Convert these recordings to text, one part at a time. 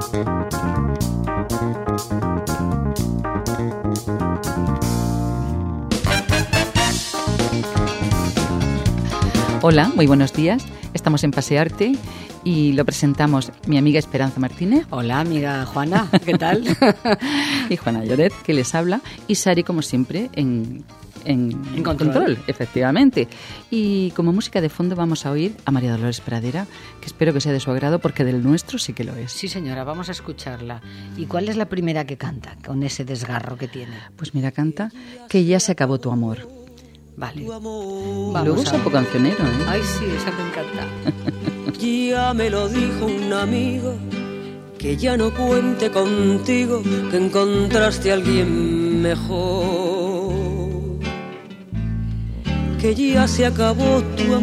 Hola, muy buenos días. Estamos en Pasearte y lo presentamos mi amiga Esperanza Martínez. Hola, amiga Juana, ¿qué tal? Y Juana Lloret, que les habla. Y Sari, como siempre, en control, efectivamente. Y como música de fondo vamos a oír a María Dolores Pradera, que espero que sea de su agrado, porque del nuestro sí que lo es. Sí, señora, vamos a escucharla. ¿Y cuál es la primera que canta, con ese desgarro que tiene? Pues mira, canta Que ya se acabó tu amor. Vale. Y luego es un poco cancionero, ¿eh? Ay, sí, esa me encanta. Ya me lo dijo un amigo, que ya no cuente contigo, que encontraste a alguien mejor, que ya se acabó tu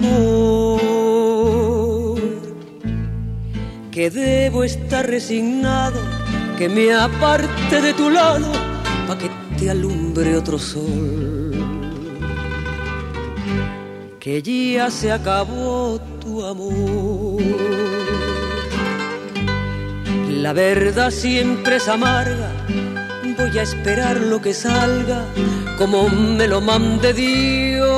amor, que debo estar resignado, que me aparte de tu lado, pa' que te alumbre otro sol. Que ya se acabó tu amor. La verdad siempre es amarga, voy a esperar lo que salga, como me lo mande Dios.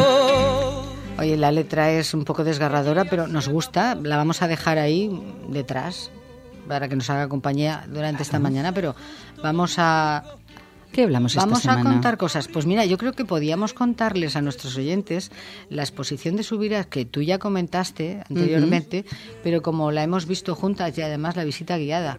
Oye, la letra es un poco desgarradora, pero nos gusta, la vamos a dejar ahí detrás, para que nos haga compañía durante esta mañana, pero vamos a... ¿Qué hablamos esta semana? Vamos a contar cosas. Pues mira, yo creo que podíamos contarles a nuestros oyentes la exposición de Subirats que tú ya comentaste anteriormente, pero como la hemos visto juntas y además la visita guiada,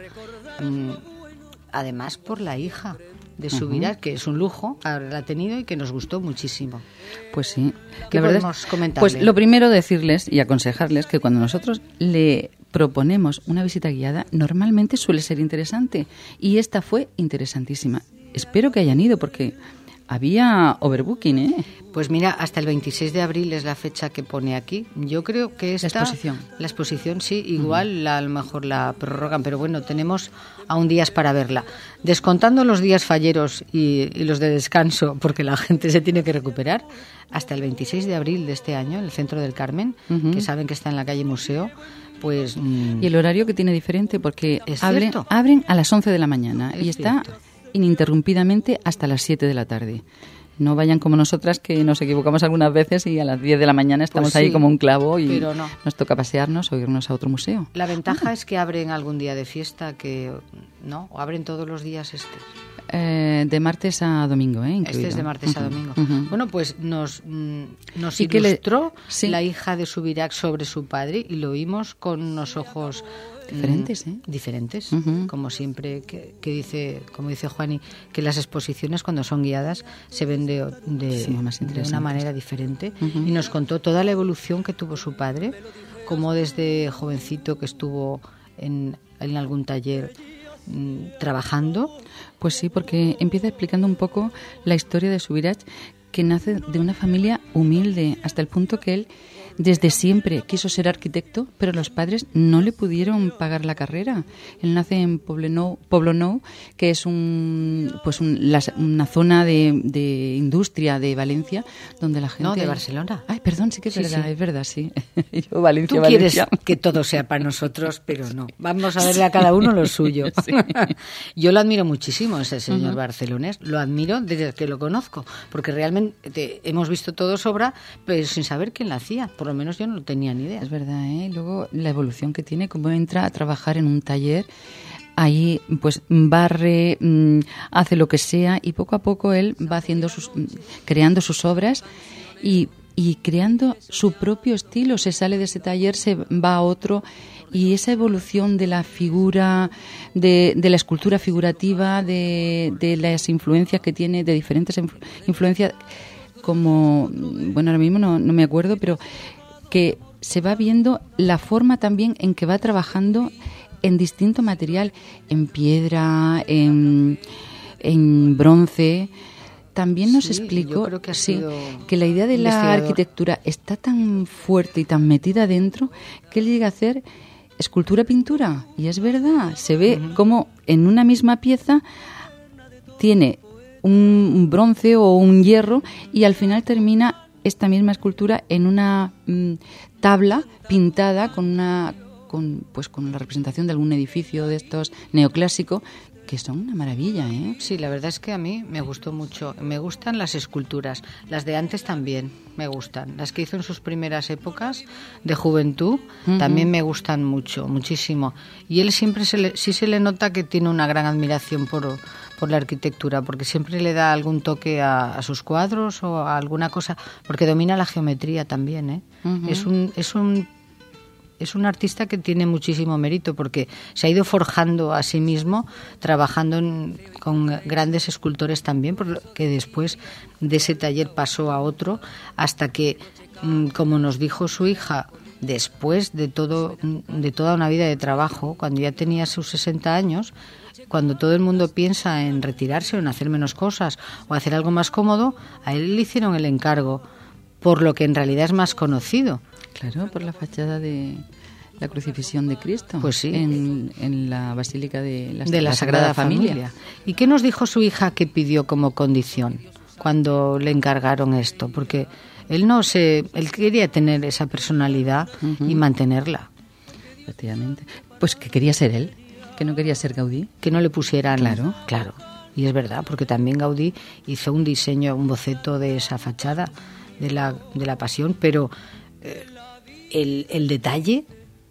además por la hija de Subirats, que es un lujo haberla tenido y que nos gustó muchísimo. Pues sí. ¿Qué podemos comentarle? Pues lo primero decirles y aconsejarles que cuando nosotros le proponemos una visita guiada, normalmente suele ser interesante, y esta fue interesantísima. Espero que hayan ido porque había overbooking, ¿eh? Pues mira, hasta el 26 de abril es la fecha que pone aquí. Yo creo que esta... La exposición, sí. Igual a lo mejor la prorrogan, pero bueno, tenemos aún días para verla. Descontando los días falleros y los de descanso, porque la gente se tiene que recuperar, hasta el 26 de abril de este año, en el Centro del Carmen, que saben que está en la calle Museo, pues... Y el horario que tiene diferente, porque abren a las 11 de la mañana y está... ininterrumpidamente hasta las 7 de la tarde. No vayan como nosotras, que nos equivocamos algunas veces y a las 10 de la mañana estamos ahí como un clavo y nos toca pasearnos o irnos a otro museo. La ventaja es que abren algún día de fiesta, ¿no? ¿O abren todos los días de martes a domingo, incluido. Este es de martes a domingo. Bueno, pues nos ilustró la hija de Subirats sobre su padre y lo oímos con unos ojos... diferentes, como siempre que dice, como dice Juani, que las exposiciones cuando son guiadas se ven de una manera diferente, y nos contó toda la evolución que tuvo su padre, como desde jovencito que estuvo en algún taller trabajando. Pues sí, porque empieza explicando un poco la historia de Subirats, que nace de una familia humilde, hasta el punto que él desde siempre quiso ser arquitecto, pero los padres no le pudieron pagar la carrera. Él nace en Poblenou, que es una zona de industria de Valencia, donde la gente... No, de Barcelona. Ay, perdón, sí que es verdad, es verdad, sí. Yo, Valencia, tú quieres que todo sea para nosotros, pero no. Vamos a verle a cada uno lo suyo. Sí. Yo lo admiro muchísimo, ese señor barcelonés. Lo admiro desde que lo conozco, porque realmente hemos visto todo su obra, pero sin saber quién la hacía. Por lo menos yo no tenía ni idea. Es verdad, ¿eh? Luego la evolución que tiene, cómo entra a trabajar en un taller, ahí pues barre, hace lo que sea, y poco a poco él va creando sus obras y creando su propio estilo. Se sale de ese taller, se va a otro, y esa evolución de la figura, de la escultura figurativa, de las influencias que tiene, de diferentes influencias, como, bueno, ahora mismo no me acuerdo, pero que se va viendo la forma también en que va trabajando en distinto material, en piedra, en bronce. También nos explicó que la idea de la arquitectura está tan fuerte y tan metida dentro que él llega a hacer escultura-pintura. Y es verdad, se ve como en una misma pieza tiene un bronce o un hierro, y al final termina esta misma escultura en una tabla pintada con una con la representación de algún edificio de estos neoclásico, que son una maravilla, ¿eh? Sí, la verdad es que a mí me gustó mucho. Me gustan las esculturas, las de antes también me gustan. Las que hizo en sus primeras épocas de juventud también me gustan mucho, muchísimo. Y él siempre sí se le nota que tiene una gran admiración por la arquitectura, porque siempre le da algún toque a sus cuadros o a alguna cosa, porque domina la geometría también, ¿eh? Es un artista que tiene muchísimo mérito porque se ha ido forjando a sí mismo, trabajando con grandes escultores también, porque después de ese taller pasó a otro, hasta que, como nos dijo su hija, después de toda una vida de trabajo, cuando ya tenía sus 60 años, cuando todo el mundo piensa en retirarse o en hacer menos cosas o hacer algo más cómodo, a él le hicieron el encargo, por lo que en realidad es más conocido. Claro, por la fachada de la crucifixión de Cristo. Pues sí. En la Basílica de la Sagrada Familia. ¿Y qué nos dijo su hija que pidió como condición cuando le encargaron esto? Porque él quería tener esa personalidad y mantenerla. Efectivamente. Pues que quería ser él, que no quería ser Gaudí. Que no le pusieran... Claro. Y es verdad, porque también Gaudí hizo un diseño, un boceto de esa fachada de la Pasión, pero el detalle,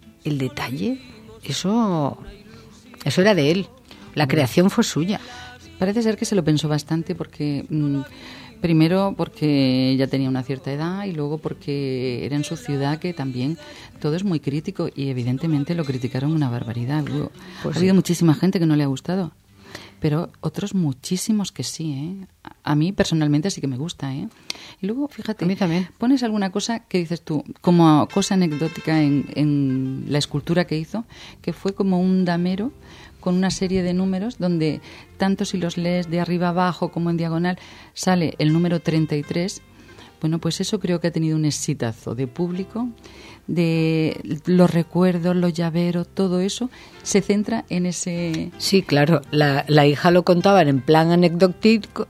eso era de él. La creación fue suya. Parece ser que se lo pensó bastante porque... primero porque ya tenía una cierta edad y luego porque era en su ciudad, que también todo es muy crítico y evidentemente lo criticaron una barbaridad. Ha habido muchísima gente que no le ha gustado, pero otros muchísimos que sí, ¿eh? A mí personalmente sí que me gusta, ¿eh? Y luego, fíjate, a mí también. Pones alguna cosa que dices tú, como cosa anecdótica en la escultura que hizo, que fue como un damero con una serie de números donde, tanto si los lees de arriba abajo como en diagonal, sale el número 33. Bueno, pues eso creo que ha tenido un exitazo de público, de los recuerdos, los llaveros, todo eso se centra en ese... Sí, claro, la hija lo contaba en plan anecdótico,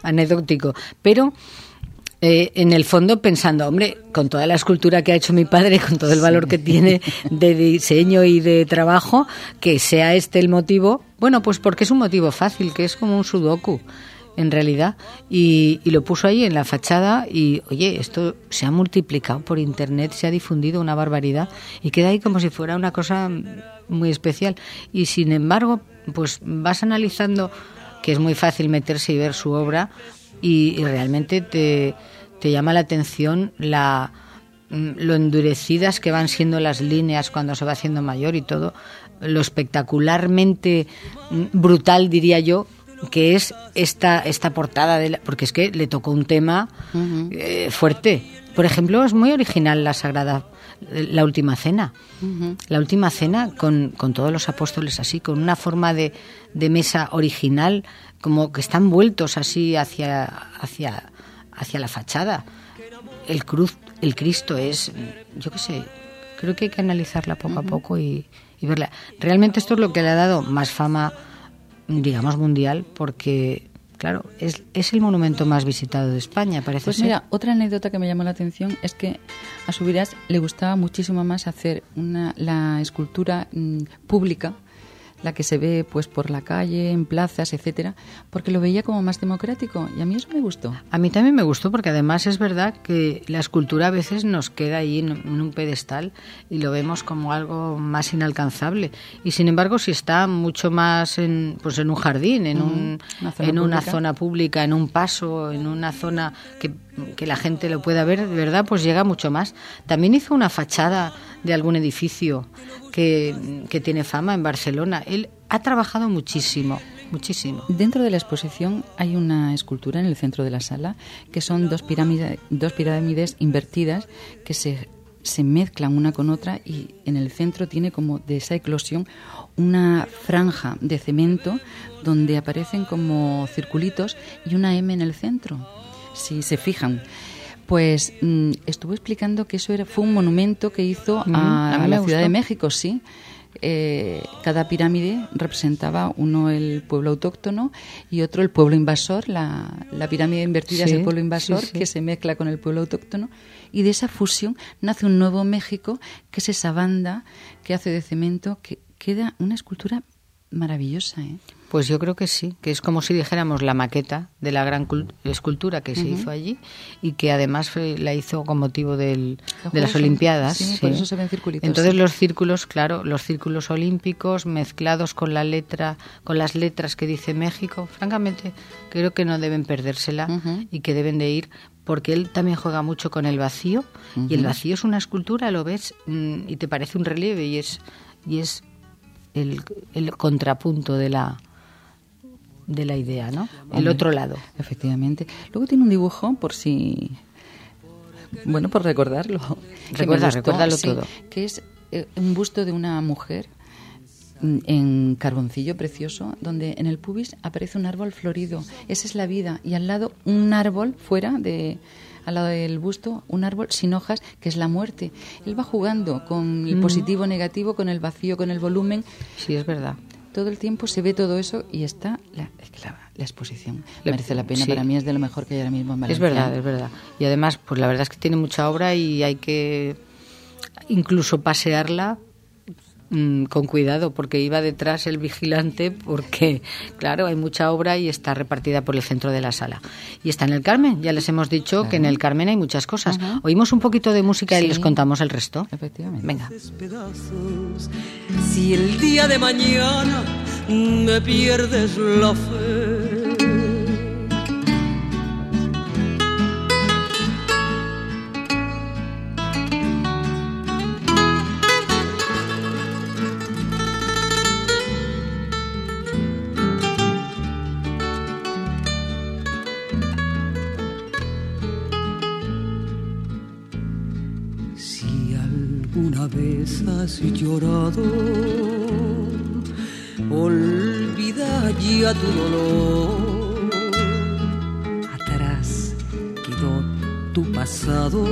pero en el fondo pensando, hombre, con toda la escultura que ha hecho mi padre, con todo el valor que tiene de diseño y de trabajo, que sea este el motivo, bueno, pues porque es un motivo fácil, que es como un sudoku, en realidad, y lo puso ahí en la fachada y, oye, esto se ha multiplicado por internet, se ha difundido una barbaridad y queda ahí como si fuera una cosa muy especial. Y sin embargo, pues vas analizando, que es muy fácil meterse y ver su obra y realmente te llama la atención lo endurecidas que van siendo las líneas cuando se va haciendo mayor y todo, lo espectacularmente brutal, diría yo, que es esta portada, porque es que le tocó un tema fuerte. Por ejemplo, es muy original la Última Cena. La Última Cena con todos los apóstoles así, con una forma de mesa original, como que están vueltos así hacia la fachada. El Cristo es, yo qué sé, creo que hay que analizarla poco a poco y verla. Realmente esto es lo que le ha dado más fama, digamos, mundial, porque, claro, es el monumento más visitado de España, parece pues ser. Mira, otra anécdota que me llamó la atención es que a Subirás le gustaba muchísimo más hacer la escultura pública, la que se ve pues por la calle, en plazas, etcétera, porque lo veía como más democrático y a mí eso me gustó. A mí también me gustó porque además es verdad que la escultura a veces nos queda ahí en un pedestal y lo vemos como algo más inalcanzable y sin embargo si está mucho más en un jardín, en una zona pública, en un paso, en una zona que la gente lo pueda ver, de verdad, pues llega mucho más. También hizo una fachada de algún edificio que tiene fama en Barcelona. Él ha trabajado muchísimo. Dentro de la exposición hay una escultura en el centro de la sala que son dos pirámides invertidas que se mezclan una con otra y en el centro tiene como de esa eclosión una franja de cemento donde aparecen como circulitos y una M en el centro. Si se fijan, pues estuvo explicando que eso fue un monumento que hizo a la Ciudad de México, sí. cada pirámide representaba uno el pueblo autóctono y otro el pueblo invasor. La pirámide invertida es el pueblo invasor, que se mezcla con el pueblo autóctono, y de esa fusión nace un nuevo México, que es esa banda que hace de cemento, que queda una escultura maravillosa, ¿eh? Pues yo creo que sí, que es como si dijéramos la maqueta de la gran escultura que se hizo allí y que además la hizo con motivo de las Olimpiadas. Sí, por eso se ven circulitos. Entonces los círculos, claro, los círculos olímpicos mezclados con la letra, con las letras que dice México, francamente creo que no deben perdérsela y que deben de ir, porque él también juega mucho con el vacío y el vacío es una escultura, lo ves y te parece un relieve y es el contrapunto de la idea, ¿no? El otro lado. Efectivamente. Luego tiene un dibujo, por recordarlo. Recuérdalo todo. Que es un busto de una mujer en carboncillo precioso, donde en el pubis aparece un árbol florido. Esa es la vida. Y al lado un árbol al lado del busto, un árbol sin hojas, que es la muerte. Él va jugando con el positivo, negativo, con el vacío, con el volumen. Sí, es verdad. Todo el tiempo se ve todo eso y está la exposición. Merece la pena, para mí es de lo mejor que hay ahora mismo en Valencia. Es verdad. Y además, pues la verdad es que tiene mucha obra y hay que incluso pasearla con cuidado, porque iba detrás el vigilante, porque claro, hay mucha obra y está repartida por el centro de la sala. Y está en el Carmen, ya les hemos dicho que en el Carmen hay muchas cosas. Oímos un poquito de música y les contamos el resto. Efectivamente. Venga. Si el día de mañana me pierdes la fe, una vez has llorado, olvida ya tu dolor. Atrás quedó tu pasado,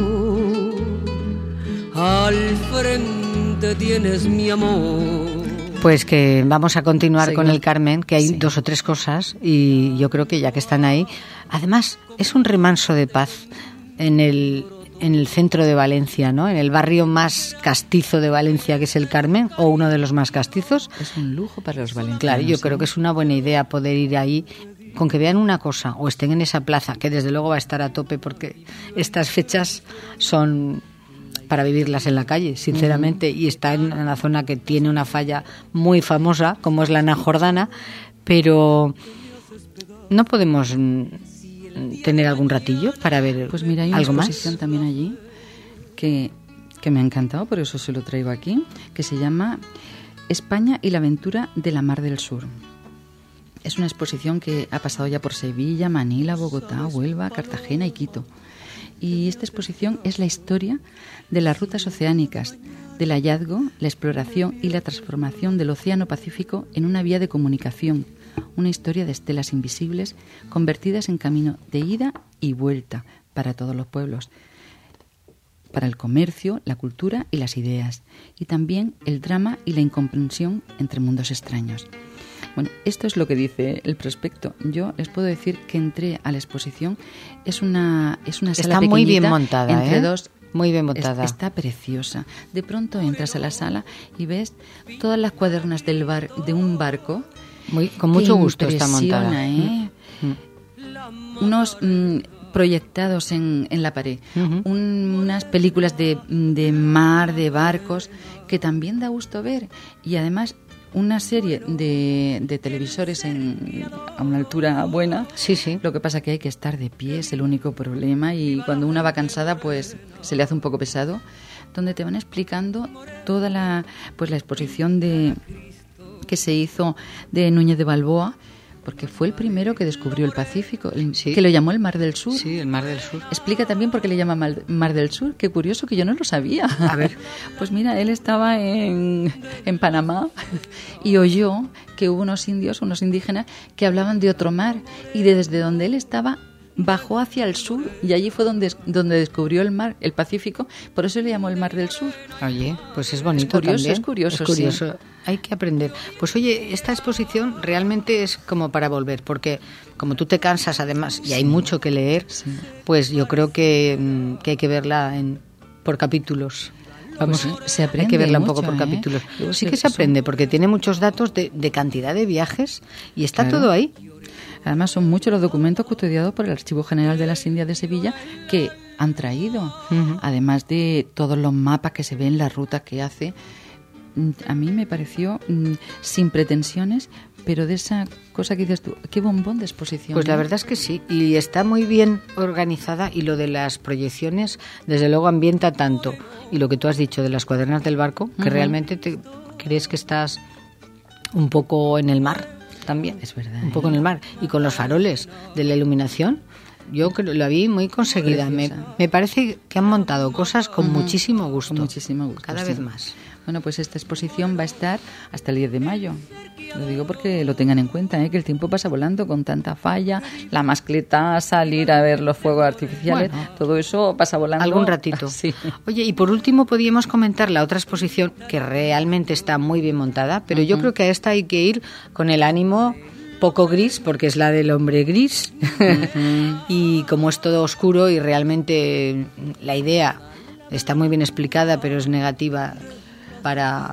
al frente tienes mi amor. Pues que vamos a continuar con el Carmen, que hay dos o tres cosas y yo creo que ya que están ahí, además es un remanso de paz en el centro de Valencia, ¿no? En el barrio más castizo de Valencia, que es el Carmen, o uno de los más castizos. Es un lujo para los valencianos. Claro, yo creo que es una buena idea poder ir ahí, con que vean una cosa, o estén en esa plaza, que desde luego va a estar a tope, porque estas fechas son para vivirlas en la calle, sinceramente, y está en una zona que tiene una falla muy famosa, como es la Ana Jordana, pero no podemos tener algún ratillo para ver pues mira, hay una algo exposición más también allí que me ha encantado, por eso se lo traigo aquí, que se llama España y la aventura de la Mar del Sur. Es una exposición que ha pasado ya por Sevilla, Manila, Bogotá, Huelva, Cartagena y Quito. Y esta exposición es la historia de las rutas oceánicas, del hallazgo, la exploración y la transformación del Océano Pacífico en una vía de comunicación, una historia de estelas invisibles convertidas en camino de ida y vuelta para todos los pueblos, para el comercio, la cultura y las ideas, y también el drama y la incomprensión entre mundos extraños. Bueno, esto es lo que dice el prospecto. Yo les puedo decir que entré a la exposición, es una sala está muy bien montada, entre dos. Muy bien montada. Está preciosa. De pronto entras a la sala y ves todas las cuadernas de un barco. Con mucho gusto está montada. Unos proyectados en la pared. Unas películas de mar, de barcos, que también da gusto ver. Y además una serie de televisores a una altura buena. Sí, sí. Lo que pasa que hay que estar de pie, es el único problema, y cuando una va cansada pues se le hace un poco pesado, donde te van explicando toda la exposición que se hizo de Núñez de Balboa, porque fue el primero que descubrió el Pacífico, que lo llamó el Mar del Sur. Sí, el Mar del Sur. Explica también por qué le llama Mar del Sur. Qué curioso, que yo no lo sabía. A ver. Pues mira, él estaba en Panamá y oyó que hubo unos indígenas que hablaban de otro mar, y desde donde él estaba bajó hacia el sur y allí fue donde descubrió el mar, el Pacífico, por eso le llamó el Mar del Sur. Oye, pues es bonito también. Es curioso. Sí. Hay que aprender. Pues oye, esta exposición realmente es como para volver, porque como tú te cansas además y hay mucho que leer, pues yo creo que hay que verla por capítulos. Vamos, pues se aprende, hay que verla mucho, un poco por capítulos. Sí que se aprende, porque tiene muchos datos de cantidad de viajes y está todo ahí. Además son muchos los documentos custodiados por el Archivo General de las Indias de Sevilla que han traído, además de todos los mapas que se ven, la ruta que hace. A mí me pareció sin pretensiones, pero de esa cosa que dices tú, qué bombón de exposición. Pues la verdad es que sí, y está muy bien organizada, y lo de las proyecciones desde luego ambienta tanto, y lo que tú has dicho de las cuadernas del barco, que realmente te crees que estás un poco en el mar también. Es verdad. Un poco en el mar, y con los faroles de la iluminación. Yo creo, la vi muy conseguida. Me parece que han montado cosas con muchísimo gusto. Con muchísimo gusto. Cada vez más. Bueno, pues esta exposición va a estar hasta el 10 de mayo. Lo digo porque lo tengan en cuenta, que el tiempo pasa volando con tanta falla, la mascleta, salir a ver los fuegos artificiales, todo eso pasa volando. Algún ratito. Sí. Oye, y por último podríamos comentar la otra exposición que realmente está muy bien montada, pero yo creo que a esta hay que ir con el ánimo poco gris, porque es la del hombre gris, y como es todo oscuro y realmente la idea está muy bien explicada, pero es negativa para,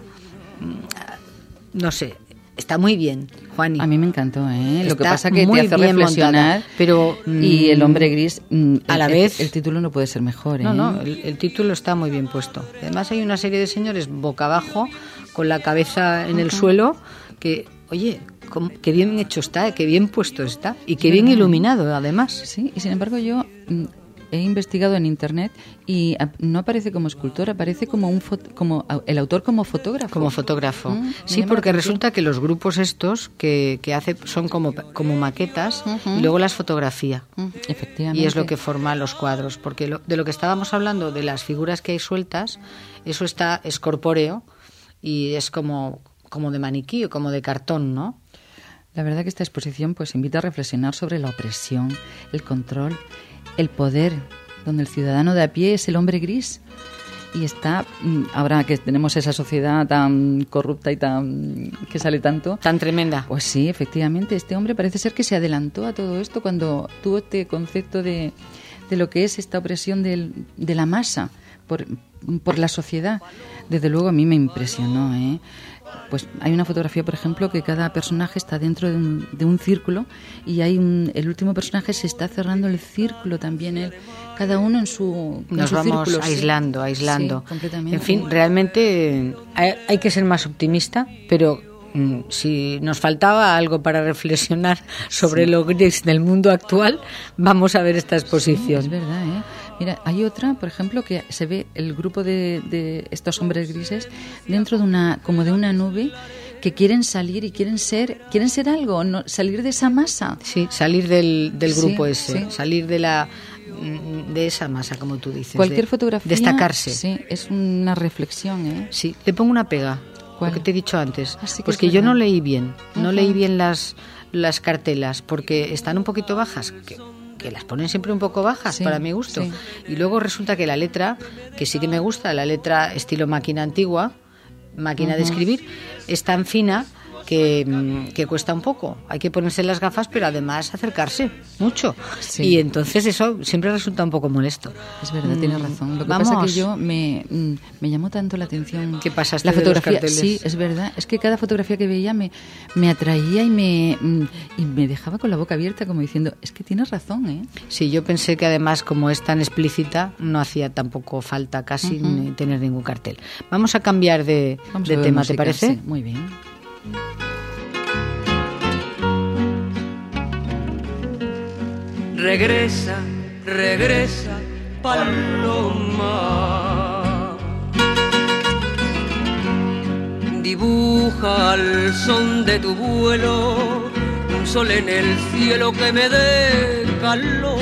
no sé, está muy bien, Juani. A mí me encantó, Lo que pasa que te hace reflexionar, montada, pero y el hombre gris, a la vez el título no puede ser mejor, No, el título está muy bien puesto. Además hay una serie de señores boca abajo, con la cabeza en el suelo, que, oye, qué bien hecho está, qué bien puesto está, y qué bien iluminado además. Sí, y sin embargo yo he investigado en internet y no aparece como escultor, aparece como como el autor como fotógrafo. Como fotógrafo. Sí, porque resulta que los grupos estos que hace son como maquetas y luego las fotografía. Efectivamente. Y es lo que forma los cuadros, porque de lo que estábamos hablando, de las figuras que hay sueltas, eso es corpóreo y es como de maniquí o como de cartón, ¿no? La verdad que esta exposición pues invita a reflexionar sobre la opresión, el control, el poder, donde el ciudadano de a pie es el hombre gris. Y está, ahora que tenemos esa sociedad tan corrupta y que sale tanto... Tan tremenda. Pues sí, efectivamente, este hombre parece ser que se adelantó a todo esto cuando tuvo este concepto de lo que es esta opresión de la masa por la sociedad. Desde luego a mí me impresionó, Pues hay una fotografía, por ejemplo, que cada personaje está dentro de un círculo y el último personaje se está cerrando el círculo también, cada uno en su Nos su vamos círculo, aislando. Sí, completamente. En fin, realmente hay que ser más optimista, pero si nos faltaba algo para reflexionar sobre lo gris del mundo actual, vamos a ver esta exposición. Sí, es verdad, Mira, hay otra, por ejemplo, que se ve el grupo de estos hombres grises dentro de una nube que quieren salir y quieren ser algo, no, salir de esa masa. Sí, salir del grupo ese, salir de esa masa, como tú dices. Cualquier fotografía. Destacarse. Sí, es una reflexión, Sí, le pongo una pega. ¿Cuál? Lo que te he dicho antes. Pues que yo no leí bien. No leí bien las cartelas porque están un poquito bajas. Que las ponen siempre un poco bajas para mi gusto. Sí. Y luego resulta que la letra, que sí que me gusta, la letra estilo máquina antigua, máquina de escribir, es tan fina que cuesta un poco. Hay que ponerse las gafas, pero además acercarse mucho. Sí. Y entonces eso siempre resulta un poco molesto. Es verdad, tienes razón. Lo que pasa es que yo me llamó tanto la atención. ¿Qué pasaste la fotografía? De los carteles? Sí, es verdad. Es que cada fotografía que veía me atraía y me dejaba con la boca abierta como diciendo, es que tienes razón, Sí, yo pensé que además como es tan explícita no hacía tampoco falta casi tener ningún cartel. Vamos a cambiar de tema, música, ¿te parece? Sí, muy bien. Regresa, regresa, paloma. Dibuja al son de tu vuelo un sol en el cielo que me dé calor.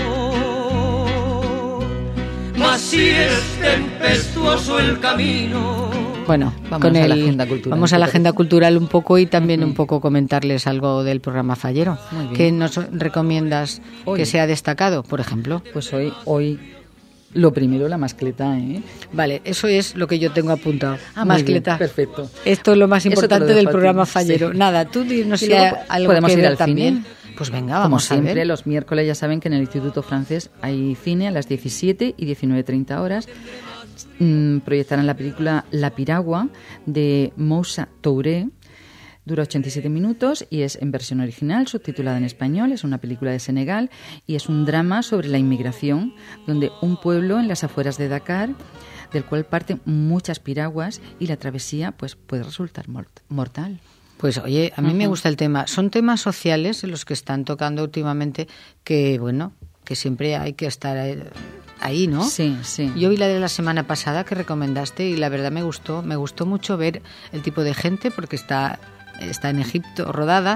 Mas si es tempestuoso el camino Bueno, vamos a la agenda cultural. Vamos a la agenda cultural un poco y también un poco comentarles algo del programa Fallero. ¿Qué nos recomiendas hoy que sea destacado, por ejemplo? Pues hoy lo primero, la mascleta, ¿eh? Vale, eso es lo que yo tengo apuntado. Mascleta. Bien, perfecto. Esto es lo más importante del programa Fallero. Sí. Nada, tú dinos si hay algo podemos que ir ver al también. Cine. Pues venga, vamos Como siempre, a ver. Los miércoles ya saben que en el Instituto Francés hay cine a las 17 y 19:30 horas. Proyectarán la película La Piragua de Moussa Touré. Dura 87 minutos y es en versión original, subtitulada en español. Es una película de Senegal y es un drama sobre la inmigración, donde un pueblo en las afueras de Dakar, del cual parten muchas piraguas, y la travesía pues puede resultar mortal. Pues oye, a mí me gusta el tema. Son temas sociales en los que están tocando últimamente que, bueno, que siempre hay que estar ahí, ¿no? Sí, sí. Yo vi la de la semana pasada que recomendaste y la verdad me gustó mucho ver el tipo de gente, porque está en Egipto rodada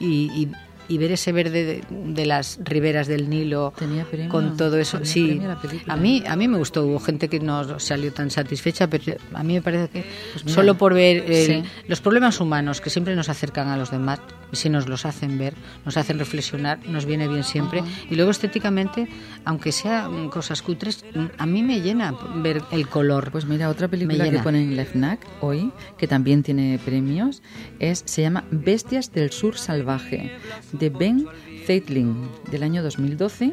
y ver ese verde de las riberas del Nilo con todo eso. Sí, a mí me gustó. Hubo gente que no salió tan satisfecha, pero a mí me parece que solo por ver los problemas humanos que siempre nos acercan a los demás, si nos los hacen ver, nos hacen reflexionar, nos viene bien siempre. Y luego estéticamente, aunque sean cosas cutres, a mí me llena ver el color. Pues mira, otra película que ponen en la FNAC hoy, que también tiene premios, se llama Bestias del Sur Salvaje, de Ben Zeitlin, del año 2012,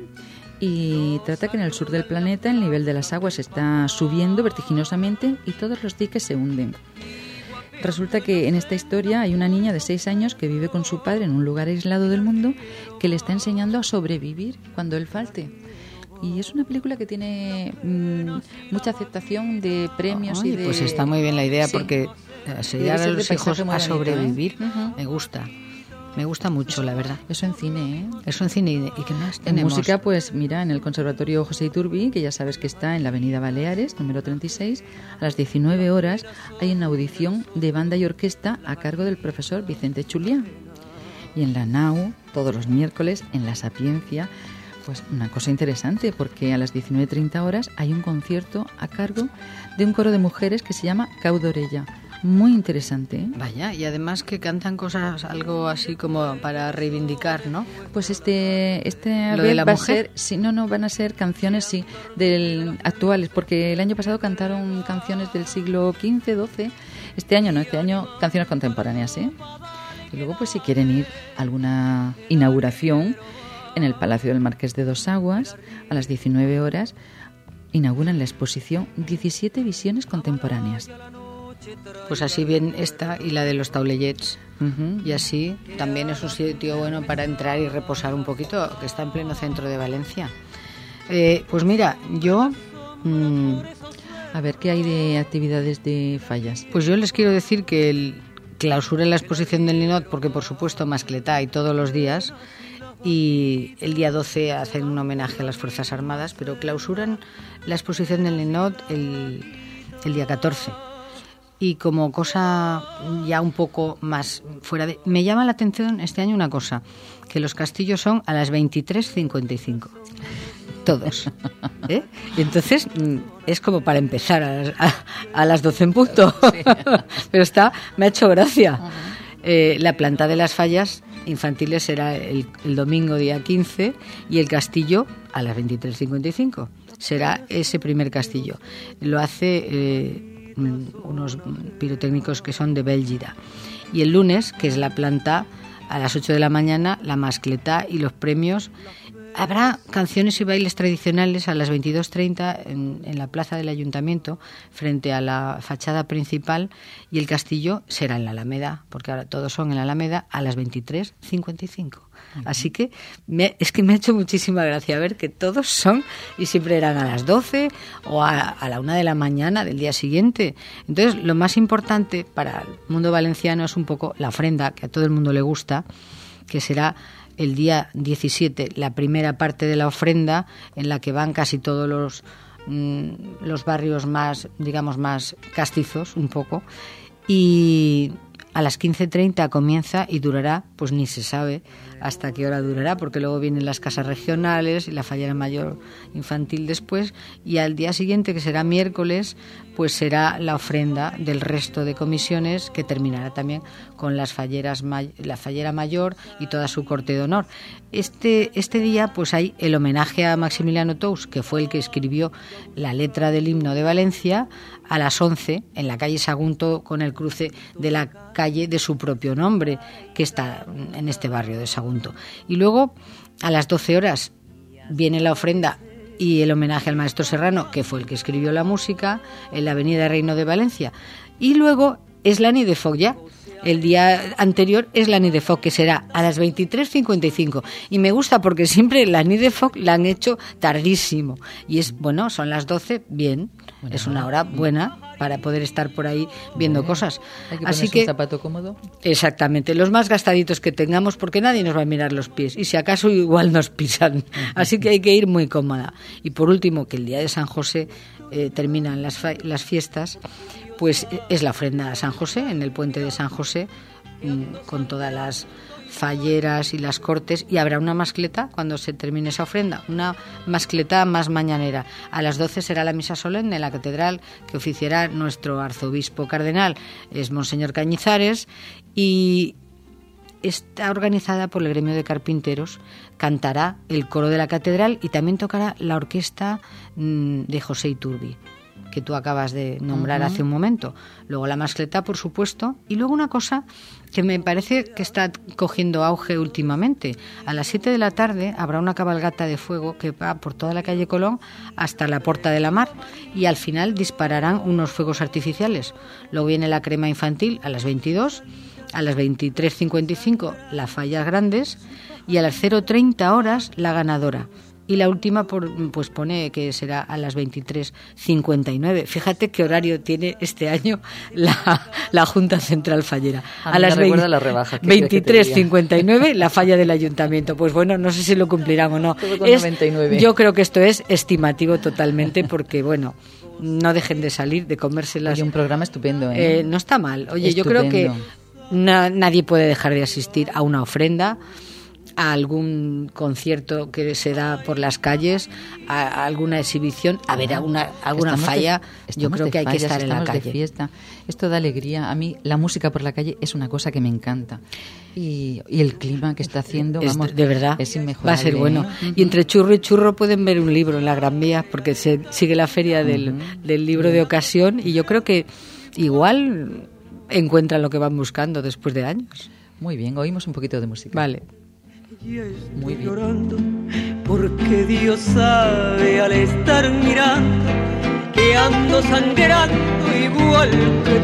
y trata que en el sur del planeta el nivel de las aguas está subiendo vertiginosamente y todos los diques se hunden. Resulta que en esta historia hay una niña de 6 años que vive con su padre en un lugar aislado del mundo, que le está enseñando a sobrevivir cuando él falte. Y es una película que tiene mucha aceptación de premios. Y de... Pues está muy bien la idea, porque enseñar a los hijos a sobrevivir, me gusta. Me gusta mucho, la verdad. Eso en cine, ¿eh? Eso en cine. ¿Y qué más tenemos? En música, pues mira, en el Conservatorio José Iturbi, que ya sabes que está en la Avenida Baleares, número 36, a las 19 horas hay una audición de banda y orquesta a cargo del profesor Vicente Chuliá. Y en la NAU, todos los miércoles, en La Sapiencia, pues una cosa interesante, porque a las 19:30 horas hay un concierto a cargo de un coro de mujeres que se llama Caudorella. Muy interesante, ¿eh? Vaya, y además que cantan cosas algo así como para reivindicar, ¿no? Pues este ¿Lo de la va mujer? A ser, no, van a ser canciones, sí, actuales, porque el año pasado cantaron canciones del siglo XV, XII. Este año canciones contemporáneas, ¿eh? Y luego, pues si quieren ir a alguna inauguración en el Palacio del Marqués de Dos Aguas, a las 19 horas, inauguran la exposición 17 visiones contemporáneas. Pues así bien esta y la de los taulellets. Y así también es un sitio bueno para entrar y reposar un poquito, que está en pleno centro de Valencia. Pues mira, yo... A ver, ¿qué hay de actividades de Fallas? Pues yo les quiero decir que clausuren la exposición del Ninot, porque por supuesto mascletá y todos los días, y el día 12 hacen un homenaje a las Fuerzas Armadas, pero clausuran la exposición del Ninot el día 14. Y como cosa ya un poco más fuera de... Me llama la atención este año una cosa, que los castillos son a las 23:55. Todos. ¿Eh? Y entonces es como para empezar a las 12 en punto. Sí. Pero me ha hecho gracia. La planta de las Fallas infantiles será el domingo día 15 y el castillo a las 23:55. Será ese primer castillo. Lo hace... unos pirotécnicos que son de Bélgida. Y el lunes, que es la planta, a las 8 de la mañana, la mascletá y los premios. Habrá canciones y bailes tradicionales a las 22:30 en la plaza del Ayuntamiento, frente a la fachada principal, y el castillo será en la Alameda, porque ahora todos son en la Alameda, a las 23:55. Así que es que me ha hecho muchísima gracia ver que todos son, y siempre eran a las 12 o a la 1 de la mañana del día siguiente. Entonces, lo más importante para el mundo valenciano es un poco la ofrenda, que a todo el mundo le gusta, que será el día 17, la primera parte de la ofrenda, en la que van casi todos los barrios más, digamos, más castizos, un poco, y a las 15:30 comienza y durará, pues ni se sabe hasta qué hora durará, porque luego vienen las casas regionales y la fallera mayor infantil después, y al día siguiente, que será miércoles, pues será la ofrenda del resto de comisiones, que terminará también con la fallera mayor y toda su corte de honor. Este día pues hay el homenaje a Maximiliano Tous, que fue el que escribió la letra del himno de Valencia, a las 11 en la calle Sagunto, con el cruce de la calle de su propio nombre, que está en este barrio de Sagunto. Y luego a las 12 horas viene la ofrenda y el homenaje al maestro Serrano, que fue el que escribió la música, en la avenida Reino de Valencia. Y luego es la Nit de Foc ya. El día anterior es la Nit de Foc, que será a las 23:55. Y me gusta porque siempre la Nit de Foc la han hecho tardísimo. Y es, bueno, son las 12, bien. Bueno, es una hora buena para poder estar por ahí viendo cosas. Hay que Así ponerse un zapato cómodo. Exactamente, los más gastaditos que tengamos, porque nadie nos va a mirar los pies. Y si acaso igual nos pisan. Así que hay que ir muy cómoda. Y por último, que el día de San José terminan las fiestas, pues es la ofrenda a San José, en el puente de San José, con todas las falleras y las cortes, y habrá una mascleta cuando se termine esa ofrenda, una mascleta más mañanera. A las 12 será la misa solemne en la catedral, que oficiará nuestro arzobispo cardenal, es Monseñor Cañizares, y está organizada por el gremio de carpinteros. Cantará el coro de la catedral y también tocará la orquesta de José Iturbi, que tú acabas de nombrar hace un momento. Luego la mascleta, por supuesto, y luego una cosa que me parece que está cogiendo auge últimamente. A las 7 de la tarde habrá una cabalgata de fuego que va por toda la calle Colón hasta la Porta de la Mar, y al final dispararán unos fuegos artificiales. Luego viene la crema infantil a las 22, a las 23:55 las fallas grandes, y a las 0:30 horas la ganadora. Y la última pues pone que será a las 23:59. Fíjate qué horario tiene este año la Junta Central Fallera. A las 23:59 la falla del ayuntamiento. Pues bueno, no sé si lo cumplirán o no. Todo con 99. Yo creo que esto es estimativo totalmente, porque bueno, no dejen de salir, de comérselas. Oye, un programa estupendo, no está mal. Oye, estupendo. Yo creo que nadie puede dejar de asistir a una ofrenda, a algún concierto que se da por las calles, a alguna exhibición, a ver alguna falla. Yo creo que hay que estar en la calle. De fiesta. Esto da alegría. A mí la música por la calle es una cosa que me encanta. Y el clima que está haciendo, vamos, de verdad, es inmejorable. Va a ser bueno. Y entre churro y churro pueden ver un libro en la Gran Vía, porque se sigue la feria del libro de ocasión, y yo creo que igual encuentran lo que van buscando después de años. Muy bien, oímos un poquito de música. Vale. Muy bien. Llorando porque Dios sabe, al estar mirando, que ando sangrando igual que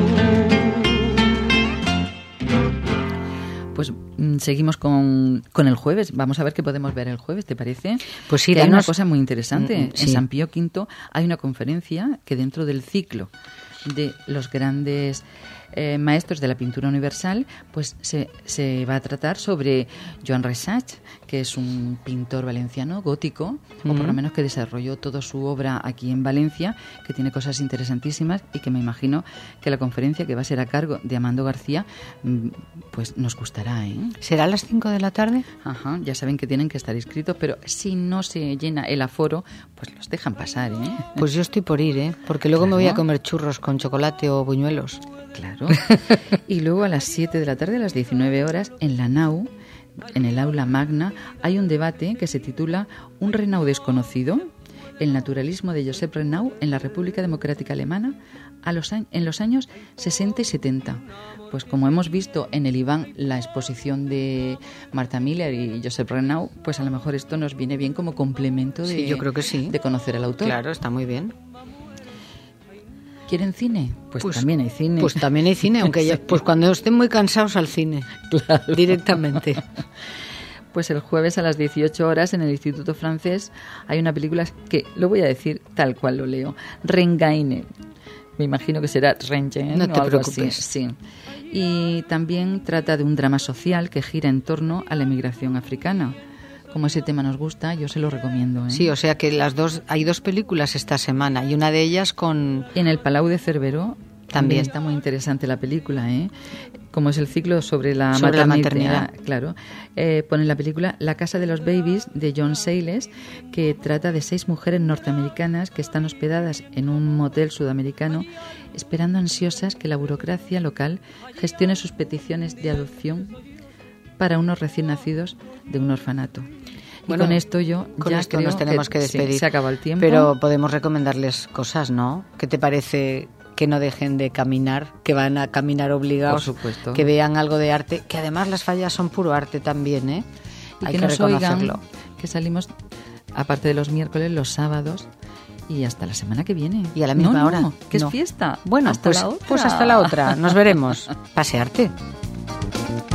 tú. Pues seguimos con el jueves. Vamos a ver qué podemos ver el jueves, ¿te parece? Pues sí, hay una cosa muy interesante. Sí. En San Pío V hay una conferencia que, dentro del ciclo de los grandes maestros de la pintura universal, pues se va a tratar sobre Joan Rexach, que es un pintor valenciano gótico, o por lo menos que desarrolló toda su obra aquí en Valencia, que tiene cosas interesantísimas, y que me imagino que la conferencia, que va a ser a cargo de Amando García, pues nos gustará, ¿eh? ¿Será a las 5 de la tarde? Ajá, ya saben que tienen que estar inscritos, pero si no se llena el aforo, pues los dejan pasar, ¿eh? Pues yo estoy por ir, porque luego me voy a comer churros con chocolate o buñuelos. Claro. Y luego a las 7 de la tarde, a las 19 horas, en la NAU, en el aula magna, hay un debate que se titula ¿Un Renau desconocido? El naturalismo de Josep Renau en la República Democrática Alemana en los años 60 y 70. Pues como hemos visto en el Iván la exposición de Marta Miller y Josep Renau, pues a lo mejor esto nos viene bien como complemento Sí, yo creo que sí, de conocer al autor. Claro, está muy bien. ¿Quieren cine? Pues también hay cine. Pues también hay cine, aunque ya, pues cuando estén muy cansados, al cine. Claro. Directamente. Pues el jueves a las 18 horas en el Instituto Francés hay una película que lo voy a decir tal cual lo leo. Rengaine. Me imagino que será Rengaine. No te o algo preocupes. Así. Sí. Y también trata de un drama social que gira en torno a la emigración africana. Como ese tema nos gusta, yo se lo recomiendo, ¿eh? Sí, o sea que hay dos películas esta semana, y una de ellas con... En el Palau de Cerveró También está muy interesante la película, ¿eh? Como es el ciclo sobre la maternidad. Claro. Pone en la película La casa de los babies, de John Sayles, que trata de 6 mujeres norteamericanas que están hospedadas en un motel sudamericano, esperando ansiosas que la burocracia local gestione sus peticiones de adopción para unos recién nacidos de un orfanato. Bueno, y con esto nos tenemos que despedir. Sí, se acaba el tiempo. Pero podemos recomendarles cosas, ¿no? ¿Qué te parece que no dejen de caminar, que van a caminar obligados? Por supuesto. Que vean algo de arte, que además las fallas son puro arte también, ¿eh? Y hay que que nos reconocerlo. Oigan, que salimos, aparte de los miércoles, los sábados y hasta la semana que viene. Y a la misma hora. Que es fiesta. Bueno, hasta la otra. Pues hasta la otra. Nos veremos. Pasearte.